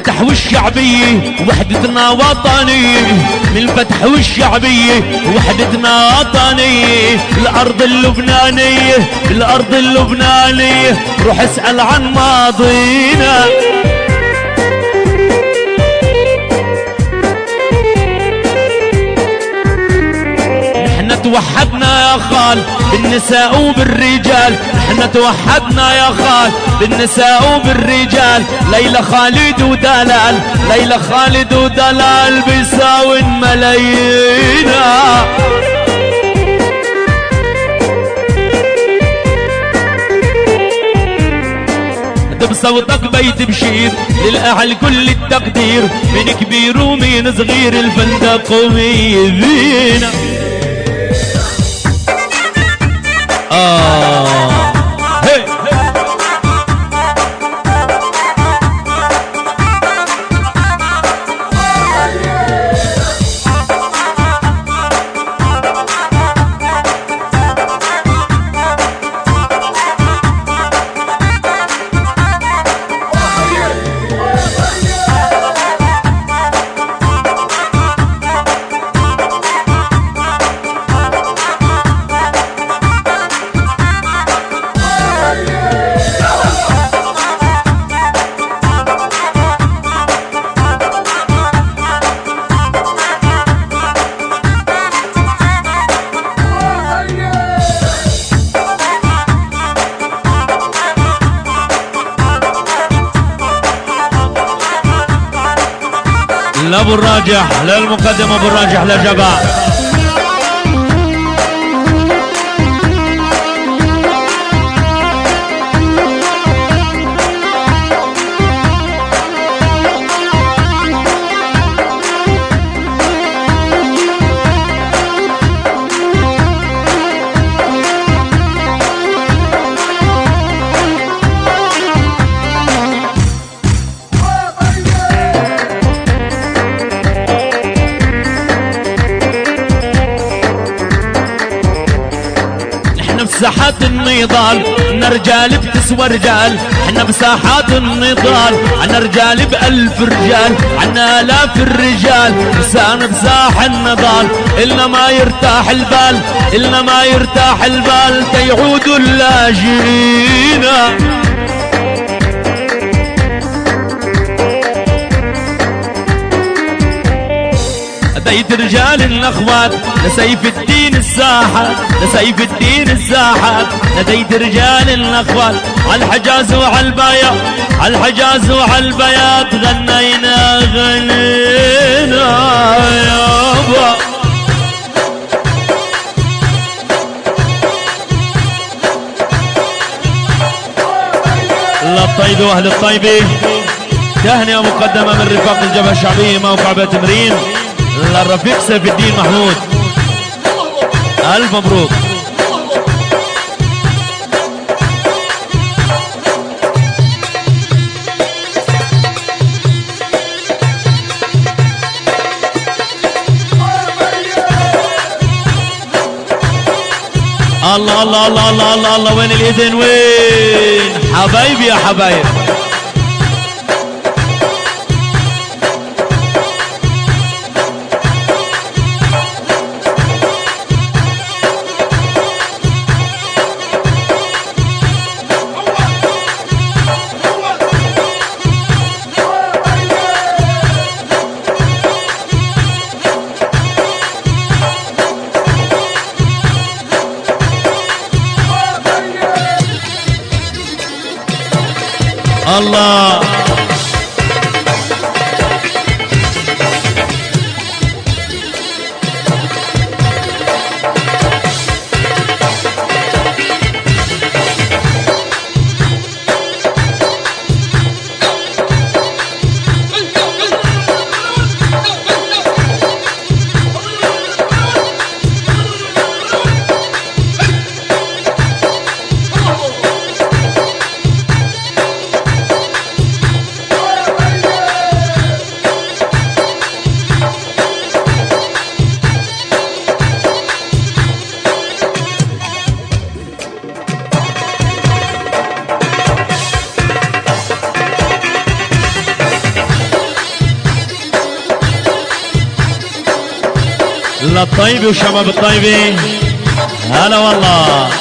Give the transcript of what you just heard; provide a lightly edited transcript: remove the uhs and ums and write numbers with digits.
الفتح والشعبية وحدتنا وطنية، من الفتح والشعبية وحدتنا وطنية. الأرض اللبنانية الأرض اللبنانية روح اسأل عن ماضينا. توحدنا يا خال بالنساء وبالرجال، احنا توحدنا يا خال بالنساء وبالرجال. ليلى خالد ودلال ليلى خالد ودلال بيساوي ملايينا. بصوتك بيت بشير للأهل كل التقدير، من كبير ومن صغير الفندق وميزينا. هي لابو الراجح للمقدم، ابو الراجح لجبع. بساحات النضال احنا رجال بتسوى رجال، احنا بساحات النضال عنا رجال بألف رجال، عنا آلاف الرجال لسان بساح النضال. إلنا ما يرتاح البال إلنا ما يرتاح البال تيعودوا اللاجئين. أديت رجال الأخوات لسيف الدين الساحات لسيف الدين الساحات. نديت رجال الأخوات على الحجاز وعلى البياض على الحجاز وعلى البياض غنينا غنينا يابا. للطيب وأهل الطيبة تهنئة مقدمة من رفاق الجبهة الشعبية موقع بيت مرين للرفيق سيف الدين محمود. ألف مبروك. الله الله الله الله الله الله. وين الإذن وين حبايبي يا حبايب. الله هلا الطيبة وشباب الطيبة، هلا والله.